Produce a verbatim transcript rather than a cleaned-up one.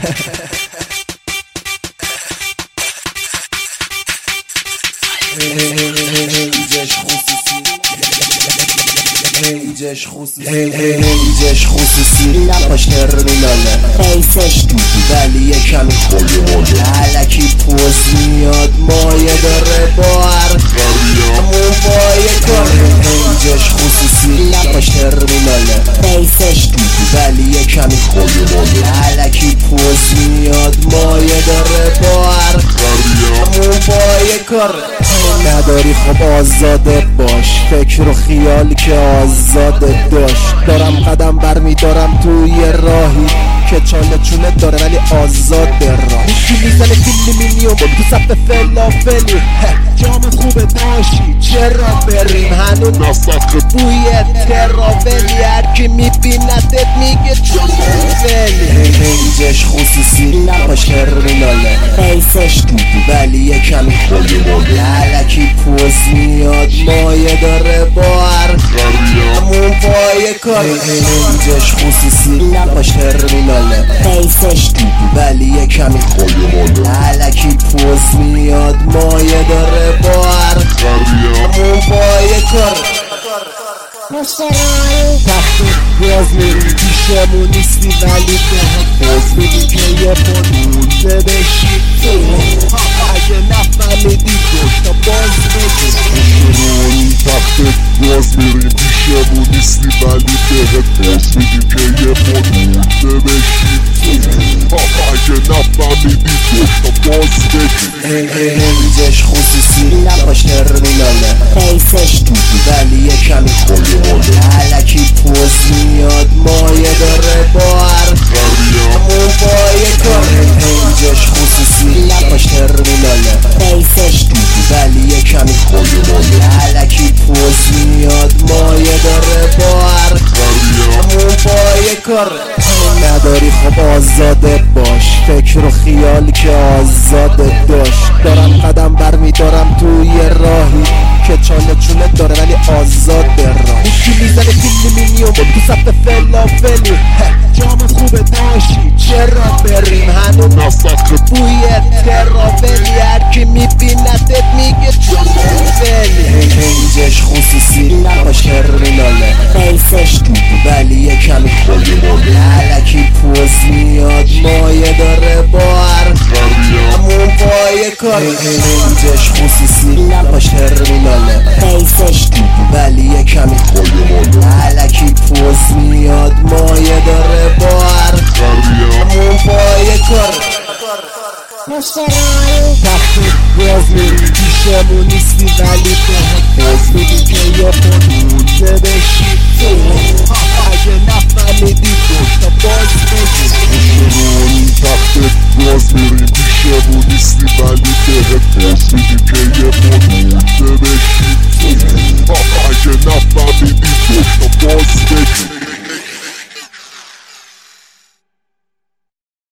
ایجش خصوصی ایجش خصوصی لباش ترمیناله حیثش دودی ولی یه کمی خاله علکی پوز میاد مایه داره با هر همون پایه کاره ایجش خصوصی لباش ترمیناله حیثش دودی ولی یه کمی خاله علکی پوز میاد مایه داره با هر همون پایه کاره نداری خب آزاده باش فکر و خیالی که آزاده داشت دارم قدم بر میدارم توی راهی که چاله چونه داره ولی آزاده راه یکی میزنه فیلمینیوم تو صف فلافلی جام خوبه داشتی چرا بریم هنوز نسخ بوی تراولی هرکی میبیندت میگه چون فلی اینجش خصوصی لباش ترمیناله حیثش دودی ولی یه کمی خاله علکی پوز میاد مایه داره با هر همون پایه کار اینجش خصوصی لباش ترمیناله حیثش دودی ولی یه کمی خاله علکی پوز میاد مایه داره با هر همون پایه کار تخت باز میری پیشمون نیستی ولی به باز میدی که یه پانوزه بشی اگه نفهمیدی دوشتا باز بگی تخت باز میری پیشمون نیستی ولی به باز میدی که یه پانوزه بشی اگه نفهمیدی دوشتا باز بگی اینجش خصوصی لباش ترمیناله حیثش دودی ولی یه کمی خاله علکی پوز میاد مایه داره با هر همون پایه کار اینجش خصوصی لباش ترمیناله حیثش دودی ولی یه کمی خاله علکی پوز میاد مایه داره با هر همون پایه کار نداری خب آزاده باش فکر و خیالی که آزاده داشت دارم قدم بر میدارم توی راهی که چاله چونه داره ولی آزاده راه یکی میزنه فیلمینیوم تو صف فلافلی جام خوبه داشتی چرا بریم هنوز نسخ بوی تراولی هرکی میبیندت میگه چون فلی اینجش خصوصی لباش ترمیناله حیثش دودی ولی یه کمی خاله علکی پوز میاد مایه داره با هر همون پایه کار اینجش خصوصی لباش ترمیناله حیثش دودی ولی یه کمی خاله علکی پوز میاد مایه داره با هر همون پایه کار تخت باز میری پیشمون نیستی ولی به باز میدی که یه پانوزه بشی اگه نفهمیدی